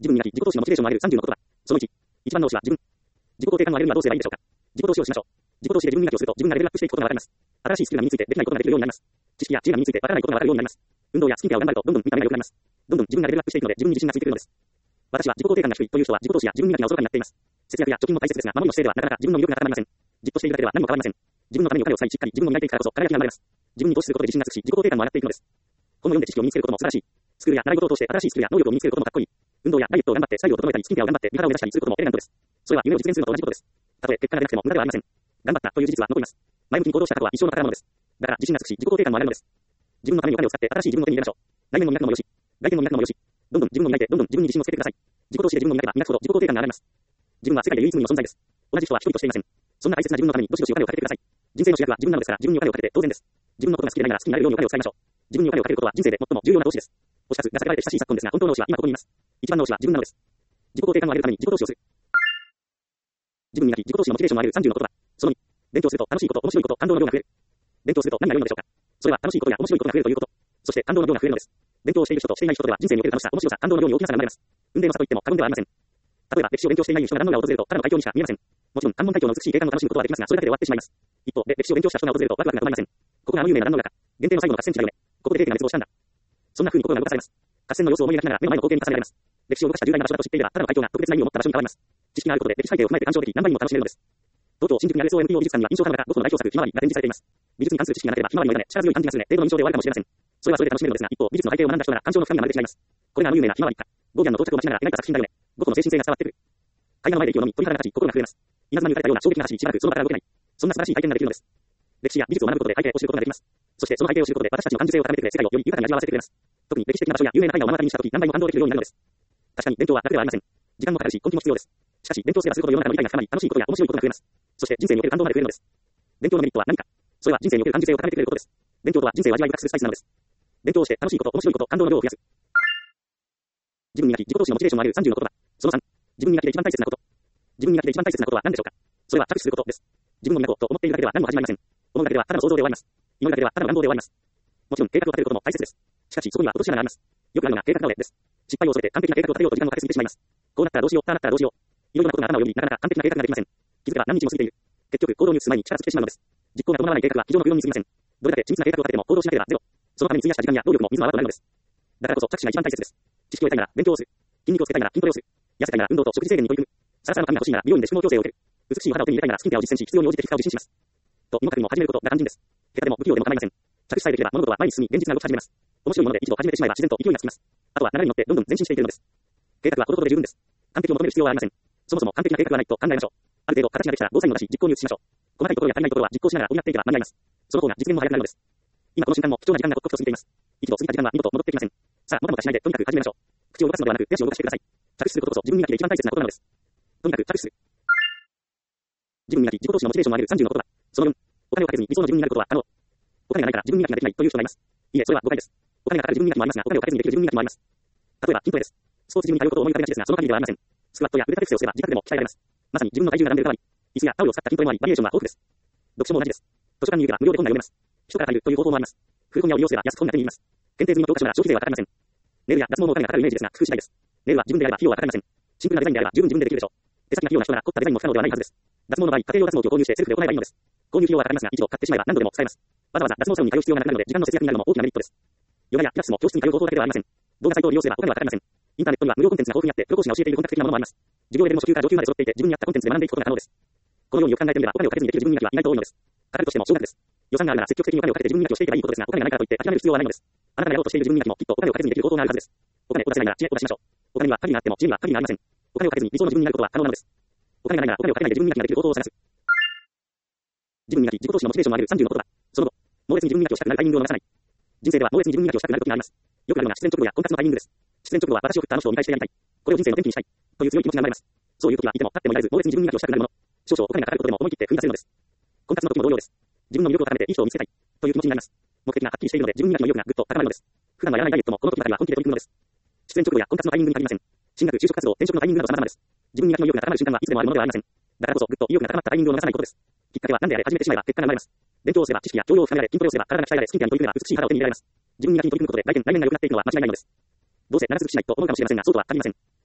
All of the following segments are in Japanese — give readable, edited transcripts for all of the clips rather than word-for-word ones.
自分磨き、自己投資のモチベーションを上げる30の言葉。その1。一番の推しは自分。自己肯定感を上げるにはどうすればいいでしょうか。自己投資をしましょう。自己投資で自分磨きをすると自分がレベルアップしていくことがわかります。新しいスキルが身についてできないことができるようになります。知識や知恵が身についてわからないことがわかるようになります。運動やスキンケアを頑張るとどんどん見た目が良くなります。どんどん自分がレベルアップしていくので自分に自信がついてくるのです。私は自己肯定感が低いという人は自己投資や自分磨きがおろそかになっています。節約や貯金も大切ですが、守りの姿勢ではなかなか自分の魅力が高まりません。じっとしているだけでは何も変わりません。自分のためにお金を使いしっかり自分を磨いていくからこそ輝きが生まれます。自分に投資することで自信がつくし、自己肯定感も上がっていくのです。本を読んで知識を身につけることも素晴らしい。スクールや習い事を通して新しいスキルや能力を身につけることもかっこいい。運動やダイエットを頑張ってスタイルを整えたり、スキンケアを頑張って美肌を目指したりすることもエレガントです。それは夢を実現するのと同じことです。たとえ結果が出なくても無駄ではありません。頑張ったという事実は残ります。前向きに行動した方は一生の宝物です。だから自信がつくし、自己肯定感も上がるのです。自分のためにお金を使って新しい自分を手に入れましょう。内面の磨くのもよし、外見の磨くのもよし、どんどん自分を磨いて、どんどん自分に自信をつけてください。自己投資で自分を磨けば磨くほど自己肯定感が上がります。自分は世界で唯一無二の存在です。同じ人は一人としていません。そんな大切な自分のためにどしどしお金をかけてください。人生の主役は自分なのですから、自分にお金をかけて当然です。自分のことが好きでないなら好きになれるようにお金を使いましょう。自分にお金をかけることは人生で最も重要な投資です。推し活が避けられて親しい昨今ですが、本当の推しは今ここにいます。一番の推しは自分なのです。自己肯定感を上げるために自己投資をする。自分磨き、自己投資のモチベーションを上げる30の言葉。その2。勉強すると楽しいこと、面白いこと、感動の量が増える。勉強すると何が良いのでしょうか。それは楽しいことや面白いことが増えるということ。そして感動の量が増えるのです。勉強をしている人としていない人とでは人生における楽しさ、面白さ、感動の量に大きな差が生まれます。運命の差といっても過言ではありません。例えば歴史を勉強していない人が何度が訪れるとただの海峡にしか見えません。もちろん関門海峡の美しい景観を楽しむことはできますが、それだけで終わってしまいます。一方で歴史を勉強した人が訪れるとワクワクが止まりません。ここが有名な何の中、限定の最後の合戦地だよね。ここで平家が滅亡したんだ。そんな風に心が動かされます。合戦の様子を思い描きながら目の前の光景に重ねられます。歴史を動かした重大な場所だと知っていれば、ただの海峡が特別な意味を持った場所に変わります。知識があることで歴史背景を踏まえて感情的何倍にも楽しめるのです。東京新宿にある SOMPO 美術館には印象派の画、ゴッホの代表作ひまわりが展示されています。美術に関する知識がなければひまわりの枝で力強い感じがするね、程度の印象で終わるかもしれません。それはそれで楽しめるのですが、一方美術の背景を学んだ人なら感情の深みが増してしまいます。これが有名なひまわりか。ゴーギャンの到着を待ちながら描いた作品だよね。ゴッホの精神性が伝わってくる。海岸の前で息を飲み、鳥肌が立ち、心が震えます。稲妻に打たれたような衝撃が走り、しばらくその場から動けない。そんな素晴らしい体験ができるのです。歴史や美術を学ぶことで背景を知ることができます。そしてその背景を知ることで私たちの感受性を高めてくれ、世界をより豊かに味わわせてくれます。特に歴史的な場所や有名な絵画を目の当たりにしたとき、何倍も感動できるようになるのです。確かに勉強は楽ではありません。時間もかかるし、根気も必要です。しかし勉強すればするほど世の中の理解が深まり、楽しいことや面白いことが増えます。そして人生における感動まで増えるのです。勉強のメリットは何か。それは人生における感受性を高めてくれることです。勉強とは人生を味わい深くするスパイスなのです。勉強をして楽しいこと、面白いこと、感動の量を増やす。自分磨き、自己投資のモチベーションを上げる30の言葉。その3。自分磨きで一番大切なこと。自分磨きで一番大切なことは何でしょうか。それは着手することです。自分を磨こうと思っているだけでは何も始まりません。思うだけではただの想像で終わります。祈るだけではただの願望で終わります。もちろん計画を立てることも大切です。しかしそこには落とし穴があります。よくあるのが計画倒れです。失敗を恐れて完璧な計画を立てようと時間をかけすぎてしまいます。こうなったらどうしよう、ああなったらどうしよう。いろいろなことが頭をよぎり、なかなか完璧な計画ができません。気づけば何日も過ぎている。結局行動に移す前に力尽きてしまうのです。実行が伴わない計画は非常の不要に過ぎません。どれだけ緻密な計画を立てても行動しなければゼロ。そのために費やした時間や労力も水の泡となるのです。だからこそ着手が一番大切です。知識を得たいなら勉強をする。筋肉をつけたいなら筋トレをする。痩せたいなら運動と食事制限に取り組む。サラサラの髪が欲しいなら美容院で宿毛矯正を受ける。美しいお肌を手に入れたいならスキンケアを実践し、必要に応じて皮膚科を受診します。とにもかくにも始めることが肝心です。下手でも不器用でも構いません。着手さえできれば物事は前に進み現実が動き始めます。面白いもので一度始めてしまえば自然と勢いがつきます。あとは流れに乗ってどんどん前進していけるのです。計画はほどほどで十分です。完璧を求める必要はありません。そもそも完璧な計画はないと考えましょう。ある程度形ができたらゴーサインを出し実行に移しましょう。細かいところや足りないところは実行しながら補っていけば間に合います。その方が実現も早くなるのです。今この瞬間も貴重な時間が刻々と過ぎています。一度過ぎた時間は二度と戻ってきません。さあもたもたしないでとにかく始めましょう。口を動かすのではなく手足を動かしてください。着手することこそ自分磨きで一番大切なことなのです。とにかく着手する。自分磨き、自己投資のモチベーションを上げる30の言葉。その4。お金をかけずに理想の自分になることは可能。お金がないから自分磨きができないという人がいます。いいえ、それは誤解です。お金がかかる自分磨きもありますが、お金をかけずにできる自分磨きもあります。例えば筋トレです。スポーツジムに通うことを思い浮かべがちですが、その限りではありません。スクワットや腕立て伏せをすれば自宅でも鍛えられます。まさに自分の体重が何でかわり、椅子やタオルを使った筋トレもあり、バリエーションは豊富です。読書も同じです。図書館に行けば無料で本が読めます。人から借りるという方法もあります。古本屋を利用すれば安く本が手に入ります。限定済みの教科書なら消費税はかかりません。ネイルや脱毛のお金がかかるイメージですが、工夫次第です。ネイルは自分でやれば費用はかかりません。シンプルなデザインであれば十分自分でできるでしょう。手先が器用な人なら凝ったデザインも不可能ではないはずです。脱毛の場合、家庭用脱毛器を購入してセルフで行えばいいのです。購入費用はかかりますが、一度買ってしまえば何度でも使えます。わざわざ脱毛サロンに通う必要がなくなるので時間の節約になるのも大きなメリットです。ヨガやピラティスも教室に通う方法だけではありません。動画サイトを利用すればお金はかかりません。インターネットには無料コンテンツが豊富にあって、プロ講師が教えている本格的なものもあります。授業レベルも初級から上級まで揃っていて、自分に合ったコンテンツで学んでいくことが可能です。このようによく考えてみれば、お金をかけずにできる自分磨きは意外と多いのです。かかるとしても少額です。予算があるなら積極的にお金をかけて自分磨きをしていけばいいことですが、お金がないからといって諦める必要はないのです。あなたがやろうとしている自分磨きもきっとお金をかけずにできる方法があるはずです。お金を出せないなら知恵を出しましょう。お金には限りがあっても知恵には限りがありません。お金をかけずに理想の自分になることは可能なのです。お金がないならお金をかけないで自分磨きができる方法を探す。自分磨き、自己投資のモチベーションを上げる30の言葉。その後、猛烈に自分磨きをしたくなるタイミングを逃さない。人生では猛烈に自分磨きをしたくなる時があります。よくあるのが失恋直後や婚活のタイミングです。失恋直後は私を振ったあの人を見返してやりたい。これを人生の転機にしたい。という強い気持ちが生まれます。そういう時はいても立ってもいられず、猛烈に自分磨きをしたくなるもの。少々お金がかかることでも思い切って踏み出せるのです。婚活の時も同様です。自分の魅力を高めていい人を見つけたい。という気持ちになります。目的がはっきりしているので自分磨きの意欲がぐっと高まるのです。普段はやらないダイエットもこの時ばかりは本気で取り組むのです。失恋直後や婚活のタイミングに限りません。進学、就職活動、転職のタイミングなど様々です。自分磨きの意欲が高まる瞬間はいつでもあるものではありません。だからこそぐっと意欲が高まったタイミングを逃さないことです。きっかけは何であれ始めてしまえば結果が生まれます。勉強をすれば知識や教養を深められ、筋トレをすれば体が鍛えられ、スキンケアに取り組めば美しい肌を手に入れられます。自分磨きに取り組むことで内面が良くなっていくのは間違いないのです。どうせ長続きしないと思うかもしれませんが、そうとは限りません。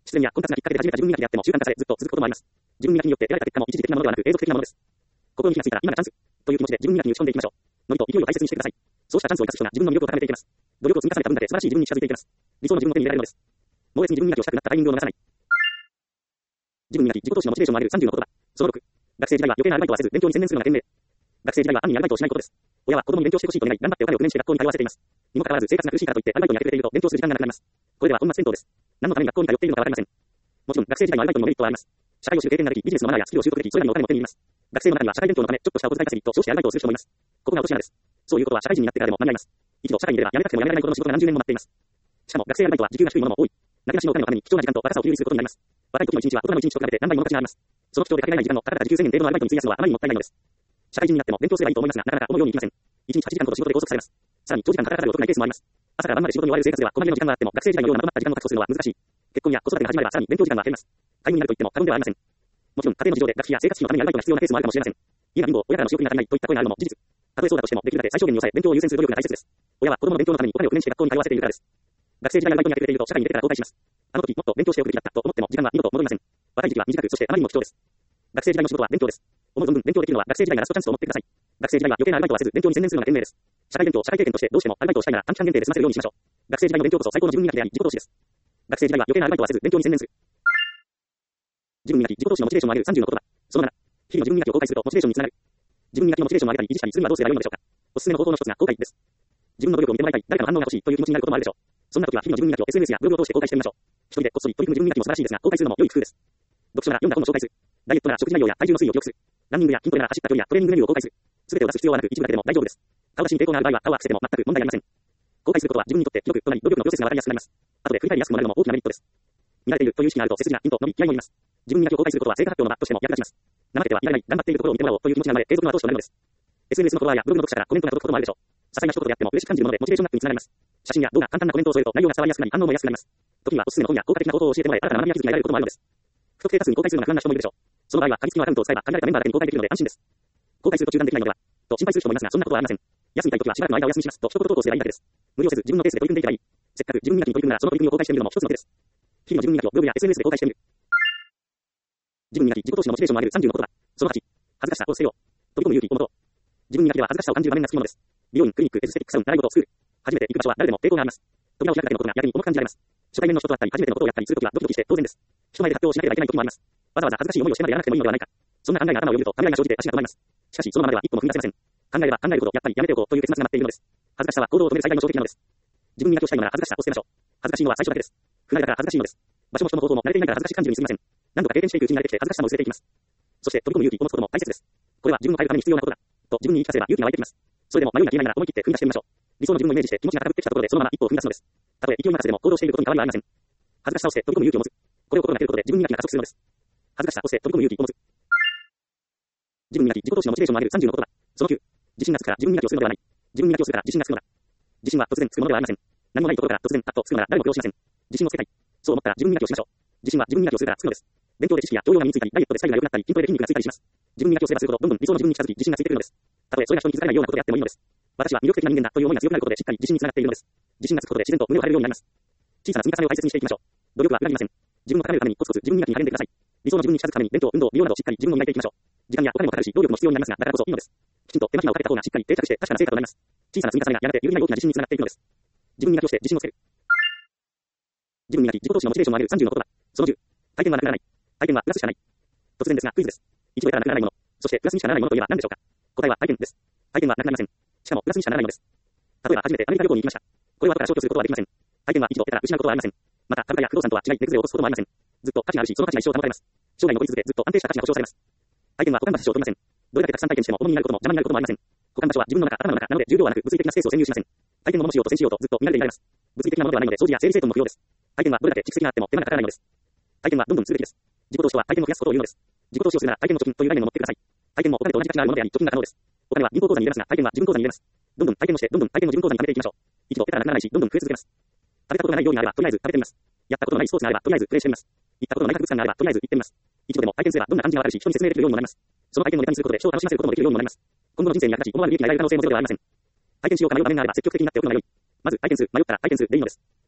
失恋や混雑がきっかけで始めた自分磨きであっても習慣化されずっと続くこともあります。自分磨きによって得られた結果も一時的なものではなく永続的なものです。ここに気がついたら今がチャンスという気持ちで自分磨きに打ち込んでいきましょう。ノリと勢いを大切にしてください。そうしたチャンスを生かす人が自分の魅力を高めていきます。努力を積み重ねた分だけ素晴らしい自分に近づいていきます。理想の自分を手に入れられるのです。猛烈に自分磨きをしたくなったタイミングを逃さない。自分磨き、自己投資のモチベーションを上げる30の言葉。その6。学生時代は余計なアルバイトはせず勉強に専念するのが賢明。学生時代は暗にアルバイトをしないことです。親は子供に勉強してほしいと願い、頑張ってお金を工面して学校に通わせています。にもかかわらず生活が苦しいからといってアルバイトに明け暮れていると勉強する時間がなくなります。これでは本末転倒です。何のために学校に通っているのかわかりません。もちろん学生時代のアルバイトにもメリットはあります。社会を知る経験ができ、ビジネスのマナーやスキルを習得でき、それらにお金も手に入れます。学生の中には社会勉強のためちょっとしたお小遣い稼ぎと称してアルバイトをする人もいます。ここが落とし穴です。そういうことは社会人になってからでも間に合います。一度社会に出ればやめたくてもやめられないほどの仕事が何十年も待っています。しかも学生アルバイトは時給が低いものも多い。なけなしのお金のために貴重な時間と若さを給油することになります。若い時の一日は大人の一日と比べて何倍もの価値があります。その貴重でかけられない時間のたかだか時給1000円程度のアルバイトに費やすのはあまりにもったいないのです。社会人になっても勉強すればいいと思いますが、なかなか思うようにいきません。1日8時間ほど仕事で拘束されます。さらに長時間働かざるを得ないケースもあります。朝から晩まで仕事に追われる生活ではこまめの時間があっても学生時代のようなまとまった時間を確保するのは難しい。結婚や子育てが始まればさらに勉強時間は減ります。会員になると言っても過言ではありません。もちろん家庭の事情で学費や生活費のためにアルバイトが必要なケースもあるかもしれません。今貧乏、親からの仕送りが足りないといった声があるのも事実。たとえそうだとしてもできるだけ最小限に抑え勉強を優先する努力が大切です。親は子供の勉強のためにお金を工面して学校に通わせているからです。学生時代アルバイトに明け暮れていると社会に出てから後悔します。あの時もっと勉強しておくべきだったと思っても時間は二度と戻りません。若い時期は短く、そしてあまりにも貴重です。学生時代の仕事は勉強です。思う存分勉強できるのは学生時代がラストチャンスと思ってください。学生時代は余計なアルバイトはせず勉強に専念するのが賢明です。社会勉強、社会経験としてどうしてもアルバイトをしたいなら短期間限定で済ませるようにしましょう。学生時代の勉強こそ最高の自分磨きであり自己投資です。学生時代は余計なアルバイトはせず勉強に専念する。自分磨き、自己投資のモチベーションを上げる30の言葉。その7。日々の自分磨きを公開するとモチベーションにつながる。自分磨きのモチベーションを上げたり維持したりするにはどうすればよいのでしょうか。おすすめの方法の一つが公開です。自分の努力を見てもらいたい、誰かの反応が欲しいという気持ちになることもあるでしょう。そんな時は日々の自分磨きを SNS やブログを通して公開してみましょう。一人でこっそり取り組む自分磨きも素晴らしいですが、公開するのも良い工夫です。読書なら読んだ本を紹介する。ダイエットなら食事内容や体重の推移を記録する。ランニングや筋トレなら走った距離やトレーニングメニューを公開する。すべてを出す必要はなく一部だけでも大丈夫です。顔出しに抵抗がある場合は顔は伏せても全く問題ありません。公開することは自分にとって記録となり努力のプロセスが分かりやすくなります。後で振り返りやすくもなるのも大きなメリットです。見られているという意識があると背筋がピンと伸び気合もいます。自分磨きを公開することは成果発表の場としても役立ちます。怠けては見られない、頑張っているところを見てもらおうという気持ちが生まれ継続の後押しとなるのです。SNS のフォロワーやブログの読者からコメントが届くこともあるでしょう。些細な仕事であっても嬉しく感じるものでモチベーションアップにつながります。写真や動画、簡単なコメントを添えると内容が伝わりやすくなり反応も安くなります。時にはおすすめの本や効果的な方法を教えてもらえ新たな学びや気づきが得られることもあるのです。不特定多数に公開するのが不安な人もいるでしょう。その場合は鍵付きのアカウントを使えば限られたメンバーだけに公開できるので安心です。公開すると中断できないのではと心配する人もいますが、そんなことはありません。休みたいときはしばらくの間お休みしますと一言投稿すればいいだけです。無理をせず自分のペースで取り組んでいけばいい。せっかく自分磨きに取り組むならその取り組みを公開してみるのも一つの手です。日々の自分磨きをブログや SNS で公開してみる。自分磨き、自己投資のモチベーションを上げる30の言葉。その8。恥ずかしさを捨てよう。飛び込む勇気、妹。自分磨きでは恥ずかしさを感じる場面がつきものです。美容院、クリニック、エステティックサロン、習い事、スクール。初めて行く場所は誰でも抵抗があります。扉を開くだけのことが逆に重く感じられます。初対面の人と会ったり初めてのことをやったりするときはドキドキして当然です。人前で発表をしなければいけない時もあります。わざわざ恥ずかしい思いをしてまでやらなくてもいいのではないか。そんな考えが頭をよぎるとためらいが生じて足が止まります。しかしそのままでは一歩も踏み出せません。考えれば考えるほどやっぱりやめておこうという結末が待っているのです。恥ずかしさは行動を止める最大の障壁なのです。自分磨きをしたいのなら恥ずかしさを捨てましょう。恥ずかしいのは最初だけです。不慣れだから恥ずかしいのです。場所も人も行動も慣れていないから恥ずかしく感じるにすみません。何度か経験していくうちに慣れてきて恥ずかしさも薄れていきます。そして飛び込む勇気を持つことも大切です。これは自分を変えるために必要なことだと自分に言い聞かせれば勇気が湧いてきます。それでも迷いが消えないなら思い切って踏み出してみましょう。理想の自分をイメージして気持ちが高ぶってきたところでそのまま一歩を踏み出すのです。たとえ勢い任せでも行動していることに変わりはありません。恥ずかしさを捨て飛び込む勇気を持つ。これを心がけることで自分磨きが加速するのです。恥ずかしさを捨て飛び込む勇気を持つ。自分磨き、自己投資のモチベーションを上げる30の言葉。その9。自信がつくから自分磨きをするのではない。自分磨きをするから自信がつくのだ。自信は突然つくものではありません。何もないところから突然パッとつくのなら誰も苦労しません。自信をつけたい。そう思ったら自分磨きをしましょう。自信は自分磨きをするからつくのです。勉強で知識や教養が身についたり、ダイエットでスタイルが良くなったり、筋トレで筋肉がついたりします。自分磨きをすればするほどどんどん理想の自分に近づき自信がついてくるのです。たとえそれが人に気づかないようなことであってもいいのです。私は魅力的な人間だという思いが強くなることでしっかり自信につながっているのです。自信がつくことで自然と胸を張れるようになります。小さな積み重ねを大切にしていきましょう。努力は裏切りません。自分を高めるためにコツコツ自分磨きに励んでください。理想の自分に近づくために勉強、運動、美容などしっかり自分を磨いていきましょう。時間やお金もかかるし、労力も必要になりますが、だからこそいいのです。きちんと手間暇をかけた方がしっかり定着して確かな成果となります。小さな積み重ねがやがて有利な大きな自信につながっていくのです。自分磨きをして自信をつける。自分磨き、自己投資のモチベーションを上げる30の言葉。その10。体験はなくならない。体験はプラスしかない。突然ですがクイズです。一度得たらなくならないもの。そしてプラスにしかならないものといえば何でしょうか。答えは体験です。体験はなくなりません。しかもプラスにしかならないのです。例えば初めてアメリカ旅行に行きました。これは後から消去することはできません。体験は一度得たら失うことはありません。また株価や不動産とは違い値崩れを起こすこともありません。ずっと価値があるし、その価値が一生保たれます。生涯残り続けずっと安定した価値が保証されます。体験は股間場所を取りません。どれだけたくさん体験しても重荷になることも邪魔になることもありません。股間場所は自分の中、頭の中なので重量はなく物理的なスペースを占有しません。体験のものしようと戦しようとずっと見られていられます。物理的なものではないので掃除や整理整頓も不要です。体験はどれだけ蓄積があっても手間がかからないのです。体験はどんどん続くべきです。自己投資とは体験を増やすことを言うのです。自己投資をするなら体験の貯金という概念を持ってください。体験もお金と同じ価値があるものであり貯金が可能です。お金は銀行口座に入れますが体験は自分口座に入れます。どんどん体験をしてどんどん体験を自分口座に貯めていきましょう。一度得たらなくならないしどんどん増え続けます。食べたことがない料理があればとりあえず食べてみます。やったことのないスポーツがあればとりあえずプレイしてみます。行ったことのない博物館があればとりあえず行ってみます。一度でも体験すればどんな感じがわかるし人に説明できるようにもなります。その体験をネタにすることで人を楽しませることもできるようにもなります。今後の人生に役立ち思わぬ利益が得られる可能性もゼロではありません。体験しようか迷う場面があれば積極的になっておくのが良い。まず体験する、迷ったら体験するでいいのです。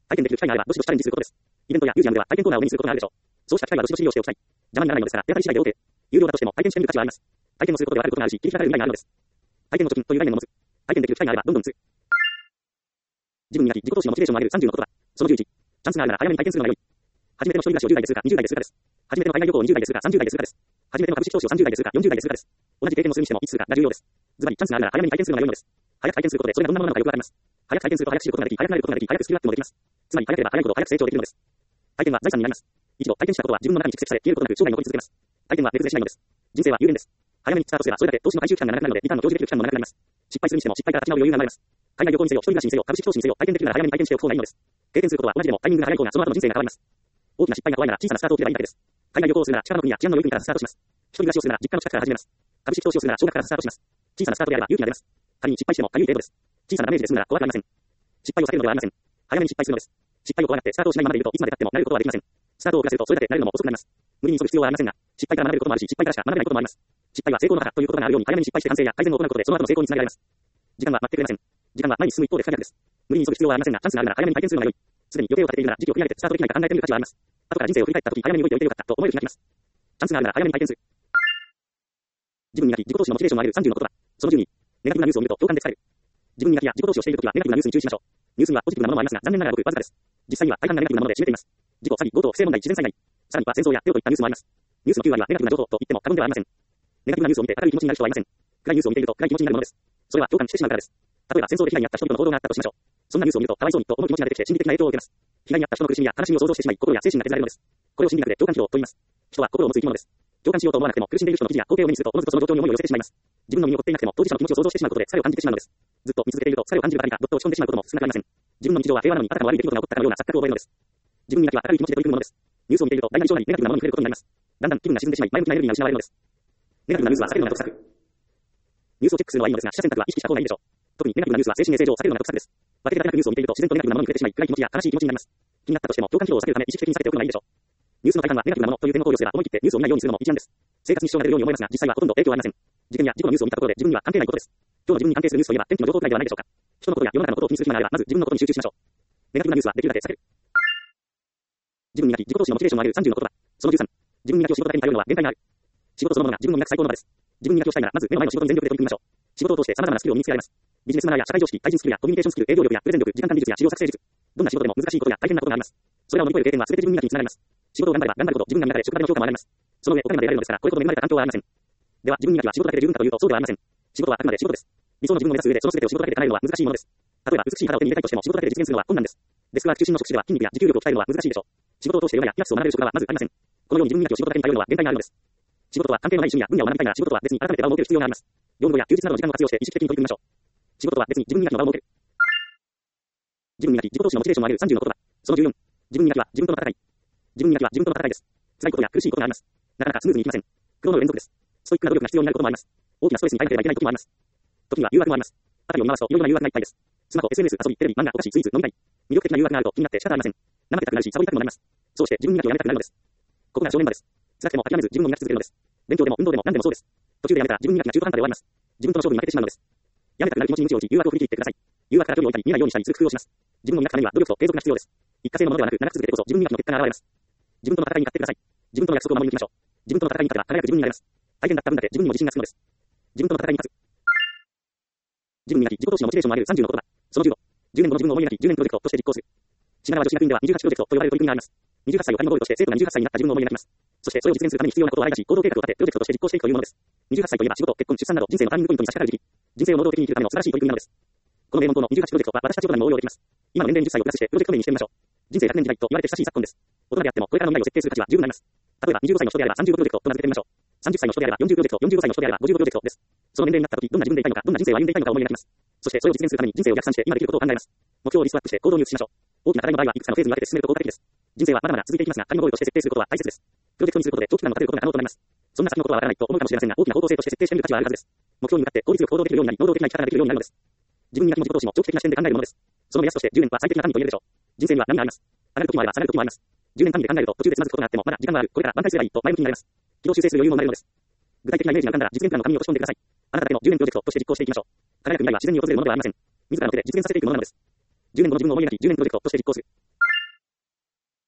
体験できる機会があれば、どしどしチャレンジすることです。イベントやミュージアムでは体験コーナーを目にすることがあるでしょう。そうした機会はどしどし利用しておきたい。邪魔にならないのですから、手当たり次第で OK。有料だとしても体験してみる価値はあります。体験をすることではあることがあるし、切り開かれる未来があるのです。体験の貯金という概念の持つ。体験できる機会があれば、どんどん打つ。自分磨き、自己投資のモチベーションを上げる30の言葉。その11。チャンスがあるなら早めに体験するのが良い。初めての一人暮らしを10代でするか、20代でするかです。初めての海外旅行を20代でするか、30代でするかです。初めての株式投資を30代でするか、40代でするかです。同じ経験をするにしてもいつするかが重要です。ズバリチャンスがあるなら早めに体験するのが良いのです。早く体験することでそれがどんなものなのかよくわかります。早く体験すると早く知ることができ、早くなれることができ、早くスキルアップもできます。つまり早ければ早いほど早く成長できるのです。体験は財産になります。一度体験したことは自分の中に蓄積され、消えることなく生涯残り続けます。体験は手崩れしないのです。人生は有限です。早めにスタートすればそれだけ投資の回収期間が長くなるので、リターンの享受できる期間も長くなります。失敗するにしても失敗から立ち直る余裕が生まれます。海外旅行にせよ、一人暮らしにせよ、株式投資にせよ、体験できるなら早めに体験しておく方がいいのです。経験することは同じでもタイミングが早い方がその後の人生が変わります。大きな失敗が怖いなら小さなスタートを切ればいいだけです。海外旅行をするなら近場の国や治安の良い国からスタートします。一人暮らしをするなら実家の近くから始めます。株式投資をするなら少額からスタートします。小さなスタートであれば勇気が出ます。仮に失敗しても軽い程度です。小さなダメージで済むなら怖くありません。失敗を避けるのではありません。早めに失敗するのです。失敗を怖がってスタートをしないままでいるといつまで経ってもなれることはできません。スタートを遅らせるとそれだけなるのも遅くなります。無理に急ぐ必要はありませんが、失敗から学べることもあるし、失敗からしか学べないこともあります。失敗は成功の母ということがあるように早めに失敗して反省や改善を行うことでその後の成功につなげられます。時間は待ってくれません。時間は前に進む一方で不可逆です。無理に急ぐ必要はありませんが、チャンスがあるなら早めに体験するのが良い。すでに予定を立てているなら時期を区切られてスタートできないか考えてみる価値はあります。後から人生を振り返った時早めに動いておいてよかったと思える日が来ます。チャンスがあるなら早めに体験する。自分磨き、自己投資のモチベーションを上げる30の言葉。その12。ネガティブなニュースを見ると共感で疲れる。自分磨きや自己投資をしているときはネガティブなニュースに注意しましょう。ニュースにはポジティブなものもありますが、残念ながらごくわずかです。実際には大半がネガティブなもので占めています。事故、詐欺、強盗、不正問題、自然災害。さらには戦争やテロといったニュースもあります。ニュースの9割はネガティブな情報と言っても過言ではありません。ネガティブなニュースを見て明るい気持ちになる人はいません。暗いニュースを見ていると暗い気持ちになるものです。それは共感してしまうからです。例えば戦争で被害に遭った人々の報道があったとしましょう。そんなニュースを見るとかわいそうにと思う気持ちが出てきて心理的な影響を受けます。被害に遭った人の苦しみや悲しみを想像してしまい、心や精神が削られるのです。これを心理学で共感疲労と言います。人は心を持つ生き物です。共感しようと思わなくても苦しんでいる人の記事や光景を目にするとおのずとその状況に思いを寄せてしまいます。自分の身に起こっていなくても当事者の気持ちを想像してしまうことで疲れを感じてしまうのです。ずっと見続けていると疲れを感じるばかりかどっと落ち込んでしまうことも少なくありません。自分の日常は平和なのにあたかも悪い出来事が起こったかのような錯覚を覚えるのです。自分磨きは明るい気持ちで取り組むものです。ニュースを見ていると大なり小なりネガティブなものに触れることになります。だんだん気分が沈んでしまい前向きなエネルギーが失われるのです。ネガティブなニュースは避けるのが得策。ニュースをチェックするのはいいのですが、取捨選択は意識した方がいいでしょう。特にネガティブなニュースは精神衛生上避けるのが得策です。分け隔てなくニュースを見ていると自然とネガティブなものに触れてしまい、暗い気持ちや悲しい気持ちになります。気になったとしても共感疲労を避けるため意識的に避けておくのがいいでしょう。ニュースの大半はネガティブなものという点を考慮すれば思い切ってニュースを見ないようにするのも一案です。生活に支障が出るように思いますが、実際はほとんど影響はありません。事件や事故のニュースを見たところで自分には関係ないことです。今日の自分に関係するニュースといえば天気の情報くらいではないでしょうか。人のことや世の中のことを気にする暇があれば、まず自分のことに集中しましょう。ネガティブなニュースはできるだけ避ける。自分磨き、自己投資のモチベーションを上げる30の言葉。その13。自分磨きを仕事だけに頼るのは限界がある。仕事そのものが自分の磨く最高の場です。自分磨きをしたいなら、まず目の前の仕事に全力で取り組みましょう。仕事を通して様々なスキルを身につけられます。ビジネスマナーや社会常識、対人スキルやコミュニケーションスキル、営業力やプレゼン力、時間管理術や資料作成術。どんな仕事でも難しいことや大変なことがあります。それらを乗り越える経験は全て自分磨きにつながります。仕事を頑張れば頑張るほど自分が磨かれ、職場での評価も上がります。その上、お金まで得られるのですから、これほど恵まれた環境はありません。では、自分磨きは仕事だけで十分かというと、そうではありません。仕事はあくまで仕事です。理想の自分を目指す上で、その全てを仕事だけで叶えるのは難しいものです。例えば、美しい肌を手に入れたいとしても、仕事だけで実現するのは困難です。デスクワーク中心の職種では筋肉や持久力を鍛えるのは難しいでしょう。仕事を通してヨガやピラティスを学べる職場はまずありません。このように自分磨きを仕事だけに頼るのは限界があるのです。仕事は関係のない趣味や分野を学びたいなら仕事とは別に改めて場を設ける必要があります。業務後や休日などの時間を活用して意識的に取り組みましょう。仕事とは別に自分磨きの場を設ける。自分磨き、自己投資のモチベーションを上げる30の言葉。その14。自分磨きは自分との戦い。自分磨きは自分との戦いです。辛いことや苦しいことがあります。なかなかスムーズにいきません。苦労の連続です。ストイックな努力が必要になることもあります。大きなストレスに耐えなければいけない時もあります。時には誘惑もあります。辺りを見回すといろいろな誘惑がいっぱいです。スマホ、SNS、遊び、テレビ、漫画、お菓子、スイーツ、飲みたい。魅力的な誘惑があると気になって仕方ありません。怠けたくなるし、サボりたくもなります。そうして自分磨きをやめたくなるのです。ここが正念場です。辛くても諦めず自分を磨き続けるのです。勉強でも運動でも何でもそうです。途中でやめたら自分磨きが中途半端で終わります。自分との勝負に負けてしまうのです。やめたくなる気持ちに鞭を打ち、誘惑を振り切ってください。誘惑から距離を置いたり、見ないようにしたりする工夫をします。自分を磨くためには努力と継続が必要です。一過性のものではなく、長く続けてこそ自分磨きの結果が現れます。自分との戦いに勝ってください。自分との約束を守り抜きましょう。自分との戦いに勝てば輝く自分になれます。大変だった分だけ自分にも自信がつくのです。自分との戦いに勝つ。自分磨き、自己投資のモチベーションを上げる30の言葉。その15。10年後の自分を思い描き、10年プロジェクトとして実行する。品川女子学院では28プロジェクトと呼ばれる取り組みがあります。28歳を仮のゴールとして生徒が28歳になった自分を思い描きます。そしてそれを実現するために必要なことを洗い出し、行動計画を立て、プロジェクトとして実行していくというものです。28歳といえば仕事、結婚、出産など人生のターニングポイントに差し掛かる時期。人生を能動的に生きるための素晴らしい取り組みなのです。この名門校の28プロジェクトは私たち大人にも応用できます。今の年齢10歳をプラスしてプロジェクト名にしてみましょう。人生100年時代と言われて親しい昨今です。大人であってもこれからの未来を設計する価値は十分あります。例えば25歳の人であれば35プロジェクトと名付けてみましょう。30歳の人であれば40プロジェクト、45歳の人であれば55プロジェクトです。その年齢になった時、どんな自分でいたいのか、どんな人生を歩んでいたいのかを思い描きます。そしてそれを実現するために人生を逆算して今できることを考えます。目標をリストアップして行動に移しましょう。大きな課題の場合はいくつかのフェーズに分けて進めると効果的です。人生はまだまだ続いていきますが、仮のゴールとして設定することは大切です。プロジェクトにすることで長期間を立てることが可能となります。そんな先のことはわからないと思うかもしれませんが、大きな方向性として設定してみる価値はあるはずです。目標に向かって効率よく行動できるようになり、能動的な生き方ができるようになるのです。自分磨きも自己投資も長期的な視点で考えるものです。その目安として10年は最適な単位と言えるでしょう。人生には波があります。上がる時もあれば下がる時もあります。10年単位で考えると途中でつまずくことがあってもまだ時間がある。これから挽回すればいいと前向きになれます。軌道修正する余裕も生まれるのです。具体的なイメージが浮かんだら実現プランの紙に落とし込んでください。あなただけの10年プロジェクトとして実行していきましょう。輝く未来は自然に訪れるものではありません。自らの手で実現させていくものなのです。10年後の自分を思い描き10年プロジェクトとして実行する。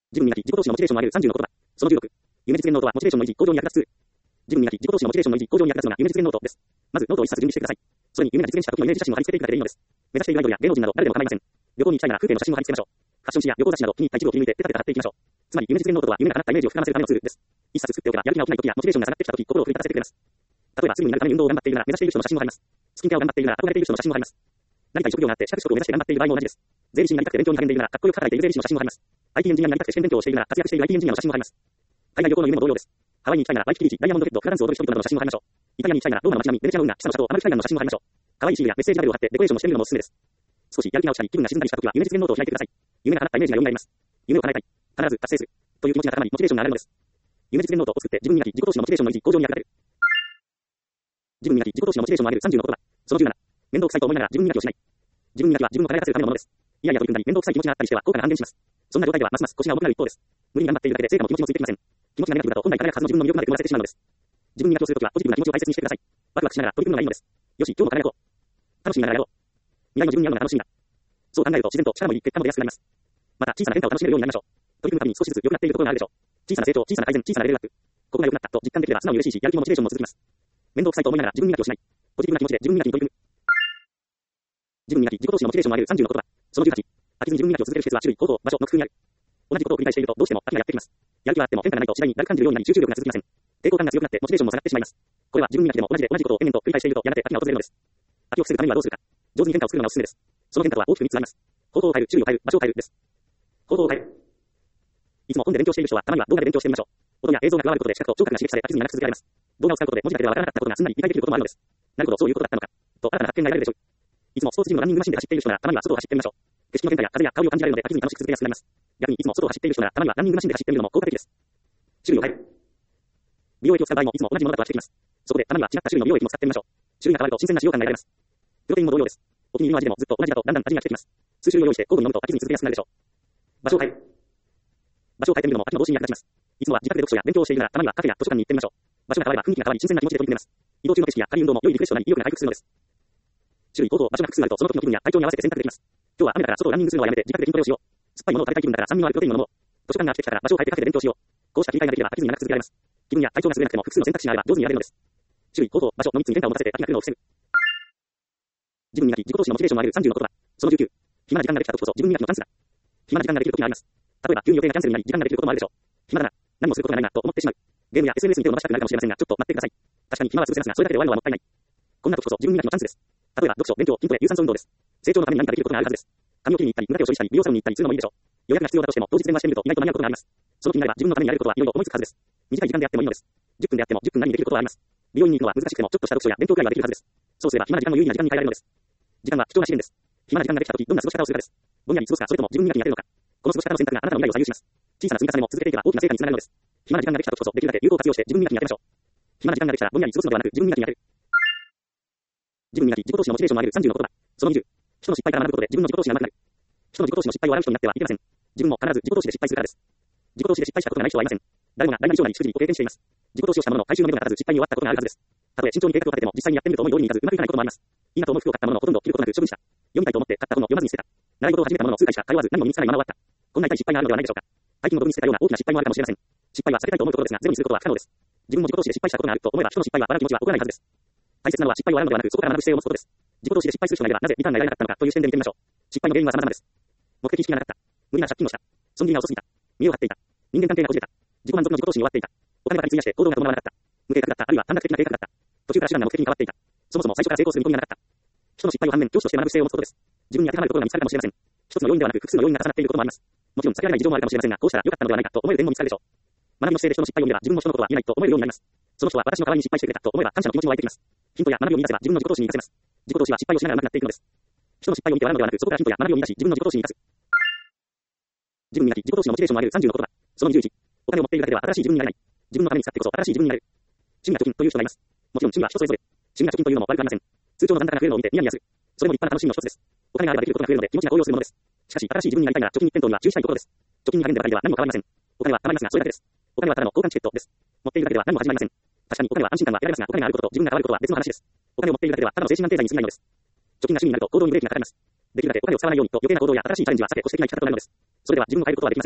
自分磨き、自己投資のモチベーションを上げる30の言葉。その16。夢実現ノートはモチベーションの維持、向上に役立つツール。自分磨き、自己投資のモチベーションの維持、向上に役立つのが夢実現ノートです。まず、ノートを1冊準備してください。それに夢が実現した時のイメージ写真を貼り付けていくだけでいいのです。目指しているアイドルや芸能人など誰でも構いません。旅行に行きたいなら風景の写真を貼り付けましょう。ファッション誌や旅行雑誌など気に入った一部を切り抜いてペタペタ貼っていきましょう。つまり夢実現ノートとは夢が叶ったイメージを膨らませるためのツールです。一冊作っておけばやる気が起きない時やモチベーションが下がってきた時心を奮い立たせてくれます。例えばすぐになるために運動を頑張っているなら目指している人の写真を貼ります。スキンケアを頑張っているなら憧れている人の写真を貼ります。なりたい職業があって資格取得を目指して頑張っている場合も同じです。税理士になりたくて勉強に励んでいるならかっこよく働いている税理士の写真を貼ります。IT エンジニアになりたくて試験勉強をしているなら活躍している IT エンジニアの写真を貼ります。海外旅行の夢も同様です。ハワイに行きたいならワイキキビーチ、ダイヤモンドヘッド、フラダンスを踊る人々などの写真を貼りましょう。イタリアに行きたいならローマの街並み、ベネチアの運河、ピサの斜塔、アマルフィ海岸の写真を貼りましょう。可愛いシールやメッセージラベルを貼ってデコレーションをしてみるのもおすすめです。少しやる気が落ちたり気分が沈んだりした時は夢実現ノートを開いてください。夢が叶ったイメージが蘇ります。夢を叶えたい。必ず達成する。という気持ちが高まりモチベーションが上がるのです。夢実現ノートを作って自分磨き、自己投資のモチベーションの維持、向上に役立てる。自分磨き、自己投資のモチベーションを上げる30の言葉。その17。面倒くさいと思いながら自分磨きをしない。自分磨きは自分を輝かせるためのものです。いやいや取り組んだり面倒くさい気持ちがあったりしては効果が半減します。そんな状態ではますます腰が重くなる一方です。無理に頑張っているだけで成果も気持ちもついてきません。気持ちがネガティブだと本来輝くはずの自分の魅力まで埋もらせてしまうのです。自分磨きをするときはポジティブな気持ちを大切にしてください。ワクワクしながら取り組むのがいいのです。よし、今日も輝こう。楽しみながらやろう。未来の自分に会うのが楽しみだ。そう考えると自然と力もいい結果も出やすくなります。また小さな変化を楽しめるようになりましょう。取り組むたびに少しずつ良くなっているところがあるでしょう。小さな成長、小さな改善、小さなレベルアップ。ここが良くなったと実感できれば素直に嬉しいし、やる気もモチベーションも続きます。面倒くさいと思いながら自分磨きをしない。ポジティブな気持ちで自分磨きに取り組む。自分磨き、自己投資のモチベーションを上げる30の言葉。その18。飽きずに自分磨きを続ける施設は種類、方法、場所の工夫にある。同じことを繰り返しているとどうしても飽きがやってきます。やる気はあっても変化がないと次第にだるく感じるようになり集中力が続きません。抵抗感が強くなってモチベーションも下がってしまいます。これは自分磨きでも同じことを延々と繰り返しているとやがて飽きが訪れるのです。飽きを防ぐためにはどうするか。上手に変化を作るのがおすすめです。その変化とは大きく3つあります。方法を変える、種類を変える、場所を変えるです。方法を変える。いつも本で勉強している人はたまには動画で勉強してみましょう。音や映像が加わることで視覚と聴覚が刺激され飽きずに長く続けられます。動画を使うことで文字だけではわからなかったことがすんなり理解できることもあるのです。なるほど、そういうことだったのか。と新たな発見が得られるでしょう。いつもスポーツジムのランニングマシンで走っている人ならたまには外を走ってみましょう。景色の変化や風や香りを感じられるので飽きずに楽しく続けやすくなります。逆にいつも外を走っている人ならたまにはランニングマシンで走ってみるのも効果的です。種類を変える。美容液を使う場合もいつも同じものだとはしてきます。そこでたまには違った種類の美容液も使ってみましょう。種類が変わると新鮮な使用感が得られます。プロテインも同様です。お気に入りの味でもずっと同じだとだんだん味が飽きてきます。数種類を用意して交互に飲むと飽きずに続けやすくなるでしょう。場所を変える。場所を変えてみるのも飽きの防止に役立ちます。いつもは自宅で読書や勉強をしているならたまにはカフェや図書館に行ってみましょう。場所が変われば雰囲気が変わり新鮮な気持ちで取り組めます。移動中の景色や軽い運動も良いリフレッシュとなり意欲が回復するのです。種類、方法、場所が複数あるとその時の気分や体調に合わせて選択できます。今日は雨だから外をランニングするのはやめて自宅で筋トレをしよう。酸っぱいものを食べたい気分だから酸味のあるプロテインを飲もう。図書館が飽きてきたから場所を変えてカフェで勉強しよう。こうした切り替えができれば飽きずに長く続けられます。気分や体調が優れなくても複数の選択肢があれば上手にやれるのです。種類、方法、場所の3つに変化を持たせて飽きが来るのを防ぐ。自分磨き、自己投資のモチベーションを上げる30の言葉。その19。暇な時間ができた時こそ自分磨きのチャンスだ。暇な時間ができる時があります。例えば急に予定がキャンセルになり時間ができることもあるでしょう。暇だな。何もすることがないなと思ってしまう。ゲームや SNS に手を伸ばしたくなるかもしれませんがちょっと待ってください。確かに暇は潰せますがそれだけで終わるのはもったいない。こんな時こそ自分磨きのチャンスです。例えば読書、勉強、筋トレ、有酸素運動です。成長のために何かできることがあるはずです。髪を切りに行ったり、無駄手を処理したり、美容サロンに行ったりするのもいいでしょう。予約が必要だとしても当日電話してみると意外と間に合うことがあります。その気になれば自分のためにやれることはいろいろ思いつくはずです。短い時間であってもいいのです。10分であっても10分何にできることはあります。美容院に行くのは難しくてもちょっとした読書や勉強くらいはできるはずです。そうすれば暇な時間を有意義な時間に変えられるのです。時間は貴重な資源です。暇な時間ができた時どんな過ごし方をするかです。ぼんやり過ごすかそれとも自分磨きに当てるのか。この過ごし方の選択があなたの未来を左右します。小さな積み重ねも続けていけば大きな成果につながるのです。暇な時間ができた時こそできるだけ有効活用して自分磨きに当てましょう。暇な時間ができたらぼんやり過ごすのではなく自分磨きに当てる。自分磨き、自己投資のモチベーションを上げる30の言葉。その20。人の失敗から学ぶことで自分の自己投資が上手くなる。人の自己投資の失敗を笑う人になってはいけません。自分も必ず自己投資で失敗するからです。自己投資で失敗したことがない人はいません。誰もが大なり小なり逐次ご経験しています。自己投資をしたものの回収の目が立たず失敗に終わったことがあるはずです。たとえ慎重に計画を立てても実際にやってみると思い通りにいかずうまくいかないこともあります。いいなと思う服を買ったもののほとんど着ることなく処分した。読みたいと思って買った本を読まずに捨てた。習い事を始めたものの数回しか通わず何も身につかないまま終わった。こんな痛い失敗があるのではないでしょうか。大金をドブに捨てたような大きな失敗もあるかもしれません。失敗は避けたいと思うところですがゼロにすることは不可能です。自分も自己投資で失敗したことがあると思えば人の失敗は笑う気持ちは起こらないはずです。大切なのは失敗を笑うのではなくそこから学ぶ姿勢を持つことです。自己投資で失敗する人がいればなぜリターンが得られなかったのかという視点で見てみましょう。失敗の原因は様々です。目的意識がなかった。無理な借金をした。損切りが遅すぎた。身を張っていた。人間関係がこじれた。自己満足の自己投資に終わっていた。お金ばかり費やして行動が伴わなかった。無計画だった。あるいは短絡的な計画だった。途中から手段が目的に変わっていた。そもそも最初から成功する見込みがなかった。人の失敗を反面教師として学ぶ姿勢を持つことです。自分に当てはまるところが見つかるかもしれません。一つの要因ではなく複数の要因が重なっていることもあります。もちろん避けられない事情もあるかもしれませんがこうしたら良かったのではないかと思える点も見つかるでしょう。学びの姿勢で人の失敗を見れば自分も人のことは言えないと思えるようになります。その人は私の代わりに失敗してくれたと思えば感謝の気持ちも湧いてきます。ヒントや学びを見出せば自分の自己投資に生かせます。自己投資は失敗をしながら上手くなっていくのです。人の失敗を見て笑うのではなくそこからヒントや学びを見出し自分の自己投資に生かす。自分磨き、自己投資のモチベーションを上げる30の言葉。その21。お金を持っているだけでは新しい自分になれない。自分のために使ってこそ新しい自分になれる。趣味が貯金という人がいます。もちろん趣味は人それぞれ。趣味が貯金というのも悪くありません。通帳の残高が増えるのを見てニヤニヤする。それも立派な楽しみの一つです。お金があればできることが増えるので気持ちが高揚するものです。しかし新しい自分になりたいなら貯金一辺倒には注意したいところです。貯金に励んでばかりでは何も変わりません。お金は貯まりますがそれだけです。お金はただの交換チケットです。持っているだけでは何も始まりません。確かにお金は安心感は得られますがお金があることと自分が変わることは別の話です。お金を持っているだけではただの精神安定剤に過ぎないのです。貯金が趣味になると行動にブレーキがかかります。できるだけお金を使わないようにと余計な行動や新しいチャレンジは避け保守的な生き方となるのです。それでは自分を変えることはできません。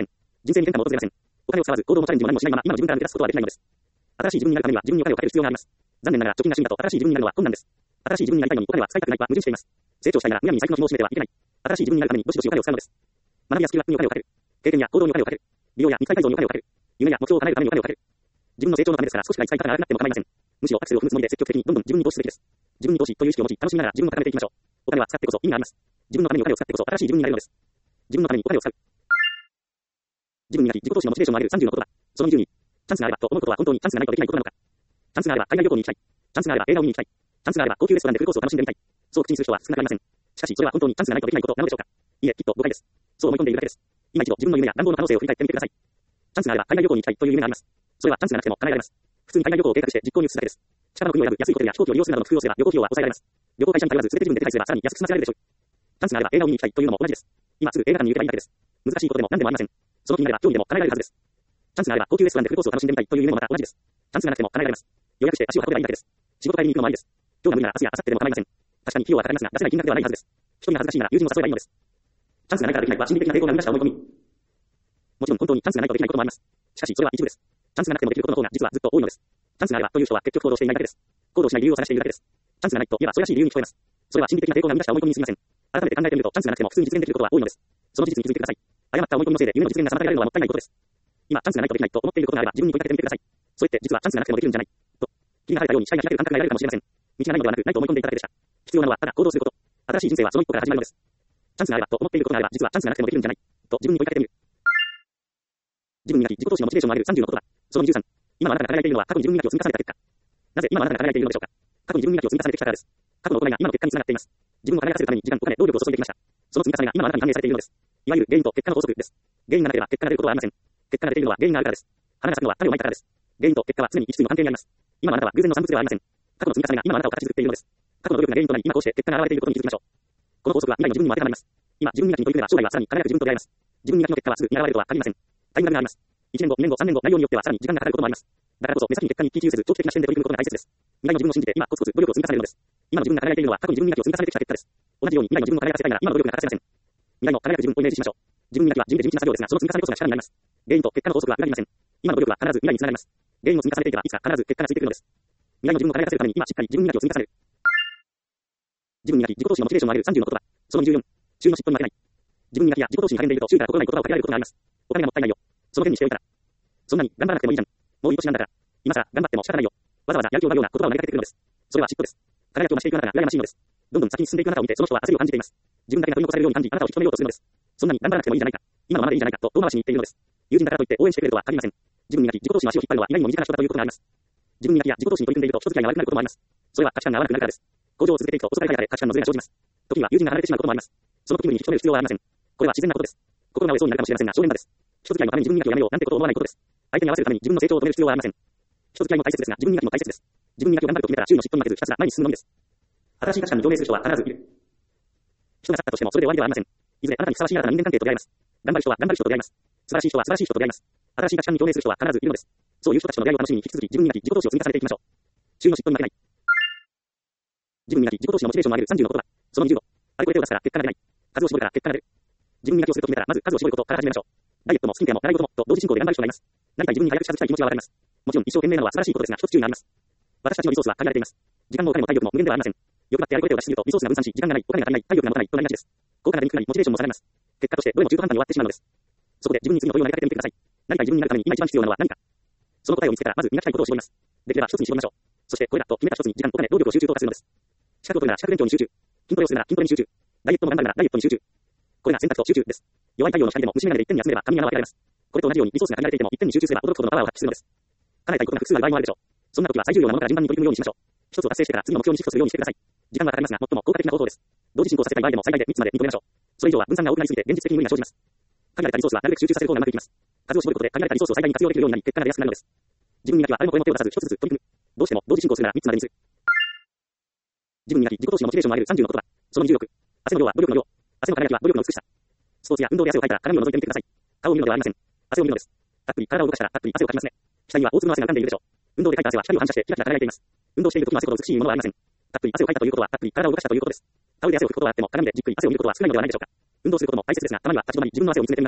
人生に変化も訪れません。お金を使わず、行動もチャレンジも何もしないまま、今の自分から抜け出すことはできないのです。新しい自分になるためには、自分にお金をかける必要があります。残念ながら、貯金が趣味だと新しい自分になるのは困難です。新しい自分になりたいのにお金は使いたくないは矛盾しています。成長したいなら、むやみに財布の紐を締めてはいけない。新しい自分になるために、どしどしお金を使うのです。学びやスキルアップにお金をかける。経験や行動にお金をかける。美容や肉体改造にお金をかける。夢や目標を叶えるためにお金をかける。自分の成長のためですから、少しくらい使い方が荒くなっても構いません。むしろアクセルを踏むつもりで積極的にどんどん自分に投資すべきです。自分に投資という意識を持ち、楽しみながら自分を高めていきましょう。お金は使ってこそ意味があります。自分のためにお金を使ってこそ新しい自分になれるのです。自分のためにお金を使う。自分になり、自己投資のモチベーションを上げる30のことだ。その20に、チャンスがあればと思うことは本当にチャンスがないとできないことなのか。チャンスがあれば海外旅行に行きたい。チャンスがあれば映画を見に行きたい。チャンスがあれば高級レストランでフルコースを楽しんでみたい。そう口にする人は少なくありません。しかしそれは本当にチャンスがないとできないことなのでしょうか。いえ、きっと誤解です。そう思い込んでいるだけです。今一度自分の夢や願望の可能性を振り返ってみてください。チャンスがあれば海外旅行に行きたいという夢があります。それはチャンスがなくても叶えられます。普通に海外旅行を計画して実行に移すだけです。近場の国を選ぶ安いホテルや飛行機を利用するなどの工夫をすれば旅行費用は抑えられます。旅行会社に頼らず全て自分で手配すればさらに安く済ませられるでしょう。チャンスがあれば映画を見に行きたいというのも同じです。今すぐ映画館に行けばいいだけです。難しいことでも何でもありません。その気になれば興味でも叶えられるはずです。チャンスがあれば高級レストランでフルコースを楽しんでみたいという夢もまた同じです。チャンスがなくても叶えられます。予約して足を運べばいいだけです。仕事帰りに行くのもありです。今日が無理なら明日や明後日でも構いません。確かに費用はかかりますが出せない金額ではないはずです。人に恥ずかしいなら友人を誘えばいいのです。チャンスがないからできないは心理的な抵抗が生み出した思い込み。もちろん本当にチャンスがないとできないこともあります。しかしそれは一部です。チャンスがなくてもできることの方が実はずっと多いのです。チャンスがあればという人は結局行動していないだけです。行動しない理由を探しているだけです。チャンスがないと言えばそれらしい理由に聞こえます。それは心理的な抵抗が生み出した思い込みにすぎません。改めて考えてみるとチャンスがなくても普通に実現できることは多いのです。その事実に気づいてください。誤った思い込みのせいで夢の実現が妨げられるのはもったいないことです。今チャンスがないとできないと思っていることがあれば自分に問いかけてみてください。そう言って実はチャンスがなくてもできるんじゃないと気が晴れたように視界が開ける感覚が得られるかもしれません。道がないのではなくないと思い込んでいただけでした。必要なのはただ行動すること。新しい人生はその一歩から始まるのです。チャンスがあればと思っていることがあれば実はチャンスがなくてもできるんじゃないと自分に問いかけてみる。自分になり自己投資のモチベーションを上げる30のことだ。その23。今のあなたが輝いているのは過去に自分磨きを積み重ねた結果。なぜ今のあなたが輝いているのでしょうか。過去に自分磨きを積み重ねてきたからです。過去の行いが今の結果につながっています。自分を輝かせるために時間、お金、労力を注いできました。その積み重ねが今のあなたに反映されているのです。いわゆる原因と結果の法則です。原因がなければ結果が出ることはありません。結果が出ているのは原因があるからです。花が咲くのは種をまいたからです。原因と結果は常に一対の関係にあります。今のあなたは偶然の産物ではありません。過去の積み重ねが今のあなたを形作っているのです。過去の努力が原因となり今こうして結果が現れていることに気づきましょう。この法則は未来の自分にも当てはまります。今自分磨きに取り組めば将来はさらに輝く自分と出会えます。自分磨きの結果はすぐに現れるとは限りません。タイムラグがあります。1年後、2年後、3年後、内容によってはさらに時間がかかることもあります。だからこそ目先に結果に一喜一憂せず長期的な視点で取り組むことが大切です。未来の自分を信じて今コツコツ努力を積み重ねるのです。今の自分が輝いているのは過去に自分磨きを積み重ねてきた結果です。同じように未来の自分を輝かせたいなら今の努力が欠かせません。未来の輝く自分をイメージしましょう。自分磨きは地味で地道な作業ですがその積み重ねこそが力になります。原因と結果の法則は裏切りません。今の努力は必ず未来につながります。原因を積み重ねていけばいつか必ず結果がついてくるのです。未来の自分を輝かせるために今しっかり自分磨きを積み重ねる。自分磨き自己投資のモチベーションを上げる30のことだ。その24。周囲の嫉妬に負けない。自分磨きや自己投資に励んでいると周囲から心ない言葉をかけられることがあります。お金がもったいないよ。その件にしておいたら。そんなに頑張らなくてもいいじゃん。もういい年なんだから。今さら頑張っても仕方ないよ。わざわざやる気を奪うような言葉を投げかけてくるのです。それは嫉妬です。輝きを増していくあなたが羨ましいのです。どんどん先に進んでいくあなたを見てその人は焦りを感じています。自分だけが取り残されるように感じあなたを引き止めようとするのです。そんなに頑張らなくてもいいじゃないか。今のままでいいじゃないかと遠回しに言っているのです。友人だからといって応援してくれるとは限りません。自分磨き自己投資の足を引っ張るのは意外にも身近な人だということがあります。自分磨きや自己投資に取り組んでいると人付き合いが悪くなることもあります。それは価値観が合わなくなるからです。向上を続けていくと遅かれ早かれ価値観のズレが生じます。時には友人が離れてしまうこともあります。その気分に引き止める必要はありません。これは自然なことです。心が折れそうになるかもしれませんが少年場です。人付き合いのために自分磨きをやめようなんてことを思わないことです。相手に合わせるために自分の成長を止める必要はありません。人付き合いも大切ですが自分磨きも大切です。自分磨きを頑張ると決めたら周囲の嫉妬に負けずひたすら前に進むのみです。新しい価値観に共鳴する人は必ずいる。人が去ったとしてもそれで終わりではありません。いずれあなたにふさわしい新たな人間関係と出会います。頑張る人は頑張る人と出会います。素晴らしい人は素晴らしい人と出会います。新しい価値観に共鳴する人は必ずいるのです。そういう人たちの出会いを楽しみに引き続き自分磨き自己投資を積み重ねていきましょう。周囲の嫉妬に負けない。自分磨き自己投資のモチベーションを上げる30のことだ。その25。あれこれ手を出すから結果が出ない。数を絞るから結果が出る。自分磨きをすると決めたらまず数を絞ることから始めましょう。ダイエットもスキンケアも習い事もと同時進行で頑張る人がいます。何か自分に早く近づきたい気持ちはわかります。もちろん一生懸命なのは素晴らしいことですが一つ注意があります。私たちのリソースは限られています。時間もお金も体力も無限ではありません。欲張ってあれこれ手を出しすぎるとリソースが分散し時間がない、お金が足りない、体力が持たないとなりがちです。効果が出にくくなりモチベーションも下がります。結果としてどれも中途半端に終わってしまうのです。そこで自分に次の問いを投げかけてみてください。なりたい自分になるために今一番必要なのは何か。その答えを見つけたらまず磨きたいことを絞ります。できれば一つに絞りましょう。そしてこれだと決めた一つに時間、お金、労力を集中投下するのです。資格を取るなら資格勉強に集中。筋トレをするなら筋トレに集中。ダイエットも頑張るならダイエットに集中。これが選択と集中です。弱い太陽の光でも虫眼鏡で一点に集めれば神が分けられます。これと同じようにリソースが限られていても一点に集中すれば驚くほどのパワーを発揮するのです。叶えたいことが複数ある場合もあるでしょう。そんな時は最重要なものから順番に取り組むようにしましょう。一つを達成してから次の目標にシフトするようにしてください。時間はかかりますが最も効果的な方法です。同時進行させたい場合でも最大で3つまで認めましょう。それ以上は分散が多くなりすぎて現実的に無理が生じます。限られたリソースはなるべく集中させる方がうまくいきます。数を絞ることで限られたリソースを最大に活用できるようになり結果が出やすくなるのです。自分磨きは誰もこれも手を出さず一つずつ取り組む。どうしても同時進行するなら3つまでにする。自分磨き自己投資のモチベーションを上げる30のことだ。その26。汗の量は努力の量。汗の輝きは努力の美しさ。スポーツや運動で汗をかいたら鏡を覗いてみてください。顔を見るのではありません。汗を見るのです。たっぷり体を動かしたらたっぷり汗をかきますね。額には大粒の汗が浮かんでいるでしょう。運動でかいた汗は光を反射してキラキラ輝いています。運動している時の汗ほど美しいものはありません。たっぷり汗をかいたということはたっぷり体を動かしたということです。タオルで汗を拭くことはあっても鏡でじっくり汗を見ることは少ないのではないでしょうか。運動することも大切ですが、たまには立ち止まり自分の汗を見つめてみましょう。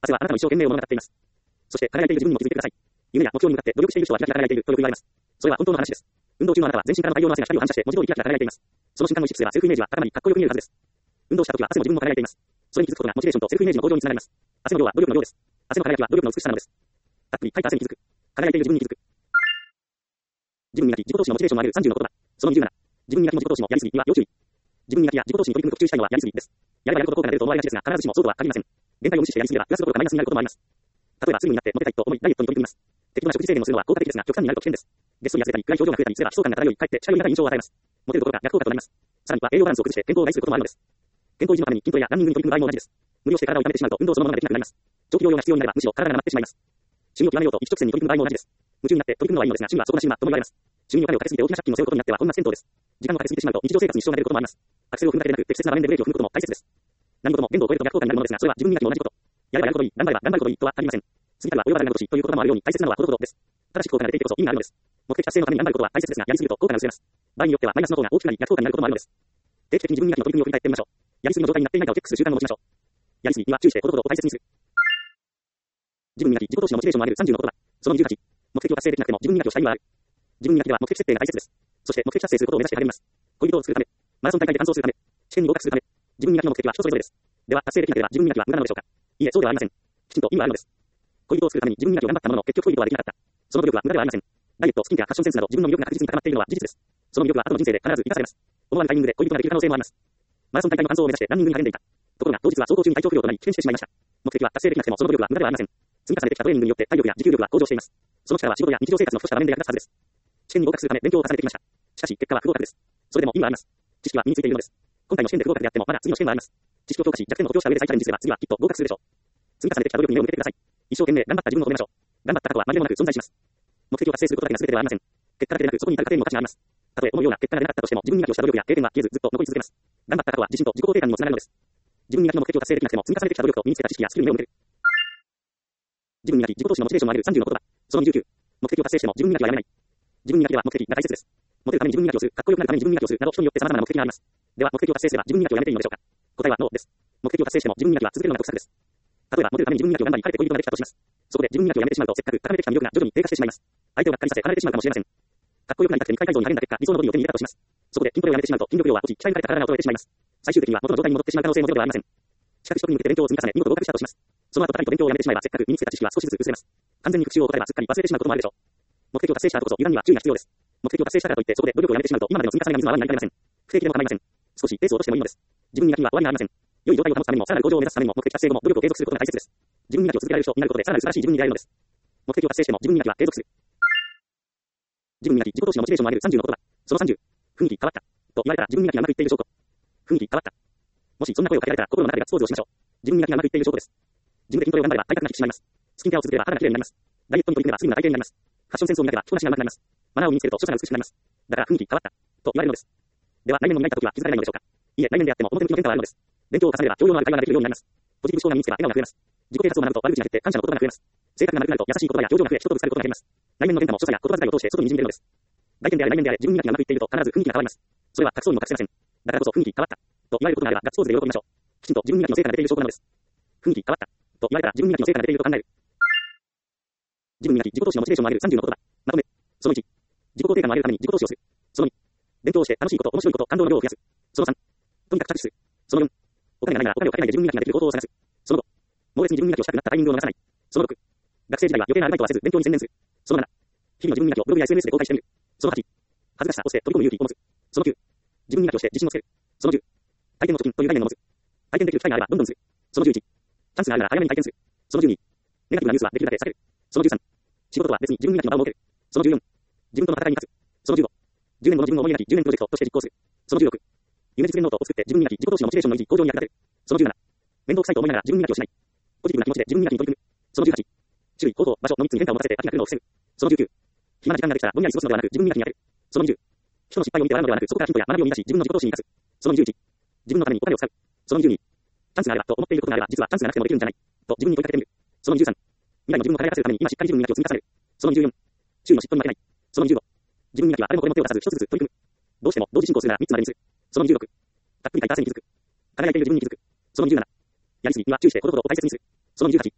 明日はあなたの一生懸命を物語っています。そして輝いている自分にも気づいてください。夢や目標に向かって努力している人はキラキラ輝いているとよく言われます。それは本当の話です。運動中のあなたは全身からの太陽の汗が光を反射して文字通りキラキラ輝いています。その瞬間の意識すればセルフイメージは高まりかっこよく見えるはずです。運動した時は汗も自分も輝いています。それに気づくことがモチベーションとセルフイメージの向上につながります。汗の量は努力の量です。汗の輝きは努力の美しさなのです。たっぷりかいた汗に気づく。輝いている自分に気づく。自分磨き、自己投資のモチベーションを上げる30の言葉。その27。自分磨きも自己投資もやりすぎには要注意。自分磨きや自己投資に取り組むと注意したいのはやりすぎです。やればやるほど効果が出ると思われがちですが、必ずしもそうとは限りません。限界を無視してやりすぎればプラスどころかマイナスになることもあります。例えばすぐになってモテたいと思いダイエットに取り組みます。適度な食事制限をするのは効果的ですが極端になると危険です。ゲストに痩せたり暗い表情が増えたりすれば悲壮感が漂いかえって近寄りがたい印象を与えます。モテることが逆効果となります。さらには栄養バランスを崩して健康を害することもあるのです。健康維持のために筋トレやランニングに取り組む場合も同じです。無理をして体を痛めてしまうと運動そのものができなくなります。長期療養が必要になればむしろ体がなまってしまいます。趣味を極めようと一直線に取り組む場合も同じです。夢中になって取り組むのはいいのですが趣味は底なし馬とも言われます。趣味にお金をかけすぎて大きな借金を背負うことになっては本末転倒です。時間をかけすぎてしまうと日常生活に支障が出ることもあります。アクセルを踏むだけでなく適切な場面でブレーキを踏むことも大切です。何事も限度を超えると逆効果になるものですが、それは自分磨きも同じこと。やればやるほどいい、頑張れば頑張るほどいいとは限りません。次からは及ばなくなる年という言葉もあるように大切なのはほどほどです。正しく効果が出ていてこそ意味があるのです。目的達成のために頑張ることは大切ですが、やりすぎると効果が薄れます。場合によってはマイナスの方が大きくなり逆効果になることもあるのです。定期的に自分磨きの取り組みを振り返ってみましょう。やりすぎの状態になっていないかをチェックする習慣を持ちましょう。やりすぎには注意してほどほどを大切にする。自分磨き、自己投資のモチベーションを上げる30の言葉。その28。目的を達成できなくても自分磨きをした意味はある。自分磨きでは目的設定が大切です。そして目的達成することを目指して励みます。恋人を作るため、マラソン大会で完走するため、試験に合格するため、自分磨きの目的は人それぞれです。では達成できなければ自分磨きは無駄なのでしょうか。いいえ、そうではありません。きちんと意味はあるのです。恋人を作るために自分磨きを頑張ったものの結局恋人はできなかった。その努力は無駄ではありません。ダイエット、スキンケア、ファッションセンスなど自分の魅力が確実に高まっているのは事実です。その魅力は後の人生で必ず生かされます。思わぬタイミングで恋人ができる可能性もあります。マラソン大会の完走を目指してランニングに励んでいた。ところが当日は走行中に体調不良となり棄権してしまいました。目的は達成できなくてもその努力は無駄ではありません。積み重ねてきたトレーニングによって体力や持久力は向上しています。その力は仕事や日常生活のふとした場面で役立つはずです。試験に合格するため勉強を重ねてきました。しかし結果は不合格です。それでも意味はあります。知識は身についているのです。今回の試験で不合格であってもまだ次の試験があります。知識を強化し弱点を補強した上で再チャレンジすれば次はきっと合格するでしょう。積み重ねてきた努力に目を向けてください。一生懸命頑張った自分を褒めましょう。頑張った過去は紛れもなく存在します。目的を達成することだけが全てではありません。結果だけでなくそこに至る過程にも価値があります。たとえどのような結果が出なかったとしても自分磨きをした努力や経験は消えずずっと残り続けます。頑張った過去は自信と自己肯定感にもつながるのです。自分磨きの目的を達成できなくても積み重ねてきた努力と身につけた知識やスキルに目を向ける。自分磨き、自己投資のモチベーションを上げる30の言葉。その29。目的を達成しても自分磨きはやめない。自分磨きでは目的が大切です。モテるために自分磨きをする、かっこよくなるために自分磨きをするなど人によって様々な目的があります。では目的を達成すれば自分磨きをやめていいのでしょうか。答えはノーです。目的を達成しても自分磨きは続けるのが得策です。例えばモテるために自分磨きを頑張り彼と恋人ができたとします。そこで自分磨きをやめてしまうとせっかく高めてきた魅力が徐々に低下してしまいます。相手をがっかりさせ離れてしまうかもしれません。かっこよくなりたくて肉体改造に励んだ結果理想のボディを手に入れたとします。そこで筋トレをやめてしまうと筋力量は落ち鍛えられた体が衰えてしまいます。最終的には元の状態に戻ってしまう可能性もゼロではありません。資格取得に向けて勉強を積み重ね見事合格したとします。その後パリと勉強をやめてしまえばせっかく身につけた知識は少しずつ薄れます。完全に復習を怠ればすっかり忘れてしまうこともあるでしょう。目的を達成した後こそ油断には注意が必要です。目的を達成したからといってそこで努力をやめてしまうと今までの積み重ねが水の泡になりかねません。不定期でも構いません。少しペースを落としてもいいのです。自分磨きには終わりがありません。良い状態を保つためにもさらなる向上を目指すためにも目的達成後も努力を継続することが大切です。自分磨きを続けられる人になることでさらなる素晴らしい自分に出会えるのです。目的を達成しても自分磨きは継続する。自分磨き、自己投資のモチベーションを上げる30の言葉。その30。雰囲気変わった。と言われたら自分磨きがうまくいっている証拠。雰囲気変わった。もしそんな声をかけられたら心の中でガッツポーズをしましょう。自分磨きがうまくいっている証拠です。自分で筋トレを頑張れば体格が引き締まります。スキンケアを続ければ肌が綺麗になります。ダイエットに取り組めばスリムな体型になります。ファッションセンスを磨けば着こなしが上手くなります。マナーを身につけると所作が美しくなります。だから雰囲気変わった。と言われるのです。では来年の磨いた時は気づかれないのでしょうか。いえ、来年であっても表向きの変化はあるのです。勉強を重ねれば教養のある会話ができるようになります。ポジティブ思考が身につけば笑顔が増えます。自己啓発を学ぶと悪口が減って感謝の言葉が増えます。性格が丸くなると優しい言葉や表情が増え人とぶつかることが減ります。来年の変化も所作や言葉遣いを通して外に滲んでいるのです。外見であれ内面であれ自分磨きがうまくいっていると必ず雰囲気が変わります。それは隠そうにも隠せません。だからこそ雰囲気変わったと言われることがあればガッツポーズで喜びましょう。きちんと自分磨きの成果が出ている証拠なのです。雰囲気変わったと言われたら自分磨きの成果が出ていると考える。自分磨き、自己投資のモチベーションを上げる30の言葉。まとめ。その1。自己肯定感を上げるために自己投資をする。その2。勉強をして楽しいこと、面白いこと、感動の量を増やす。その3。とにかく着地する。その4。お金がないならお金をかけないで自分磨きができる方法を探す。その5。猛烈に自分磨きをしたくなったタイミングを逃さない。その6。学生時代は余計なアルバイトはせず勉強に専念する。その7。日々の自分磨きをブログや SNS で公開してみる。その8。恥ずかしさをして飛び込む勇気を持つ。その9。自分磨きをして自信をつける。その10。体験の貯金という概念を持つ。体験できる機会があればどんどんする。その11。チャンスがあるなら早めに体験する。その12。ネガティブなニュースはできるだけ避ける。その13。仕事とは別に自分磨きの場を設ける。その14。自分との戦いに勝つ。その15。10年後の自分を思い描き10年プロジェクトとして実行する。その16。夢実現ノートを作って自分磨き、自己投資のモチベーションの維持、向上に役立てる。その17。面倒くさいと思いながら自分磨きをしない。ポジティブな気持ちで自分磨きに取り組む。その18。種類、行動、場所の3つに変化を持たせて飽きが来るのを防ぐ。その19。暇な時間ができたらぼんやり過ごすのではなく自分磨きに当てる。その20。人の失敗を見て笑うのではなくそこからヒントや学びを見出し自分の自己投資に生かす。その21。自分のためにお金を使う。その22。チャンスがあればと思っていることがあれば実はチャンスがなくてもできるんじゃないと自分に問いかけてみる。その23。未来の自分を輝かせるために今しっかり自分磨きを積み重ねる。その24。周囲の嫉妬に負けない。その25。自分磨きはあれもこれも手を出さず一つずつ取り組む。どうしても同時進行するなら3つまでにする。その26。たっぷり書いた汗に気づく。輝いている自分に気づく。その27。やりすぎには注意してほどほどを大切にする。その28。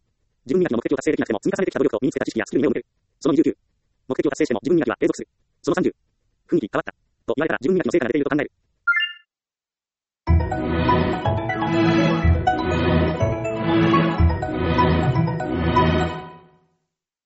自分磨きの目的を達成できなくても積み重ねてきた努力と身につけた知識やスキルに目を向ける。その29、目的を達成しても自分磨きは継続する。その30、雰囲気変わった。と言われたら自分磨きの成果が出ていると考える。